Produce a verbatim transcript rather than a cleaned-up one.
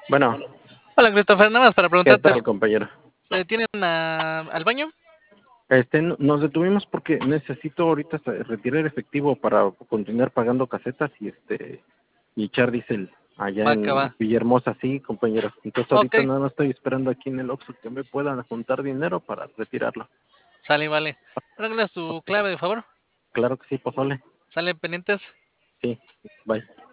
Bueno, Hola, Christopher, nada más para ¿qué preguntarte, tal, compañero? ¿le tienen a- al baño? Este, no- nos detuvimos porque necesito ahorita sa- retirar efectivo para continuar pagando casetas y este y echar diésel allá Va que va. en Villahermosa, sí, compañero. Entonces Ok, ahorita nada más estoy esperando aquí en el Oxxo que me puedan juntar dinero para retirarlo. sale y vale. Reglas tu clave, de favor. Claro que sí, pozole. Sale pendientes. Sí, bye.